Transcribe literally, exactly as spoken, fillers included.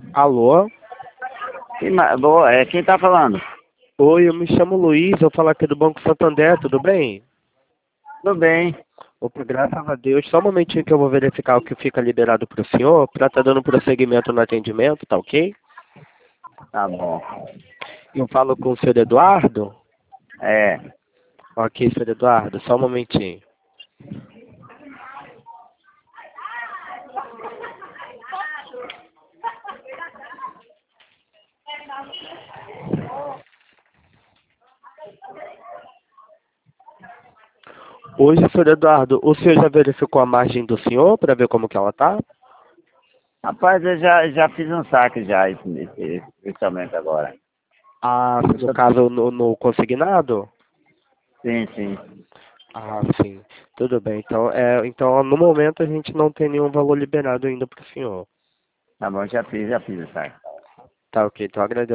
Alô? Quem, ma- boa, é, quem tá falando? Oi, eu me chamo Luiz, eu falo aqui do Banco Santander, tudo bem? Tudo bem. Opa, graças a Deus. Só um momentinho que eu vou verificar o que fica liberado para o senhor, para estar dando prosseguimento no atendimento, tá ok? Tá bom. Eu falo com o senhor Eduardo? É, Ok, senhor Eduardo, só um momentinho. Hoje, senhor Eduardo, o senhor já verificou a margem do senhor para ver como que ela tá? rapaz, eu já, já fiz um saque já, esse, esse, principalmente agora. Ah, no caso, no, no consignado? Sim, sim. Ah, sim. Tudo bem. Então, é, então, no momento, a gente não tem nenhum valor liberado ainda para o senhor. Tá bom, já fiz, já fiz o saque. Tá ok, então agradeço.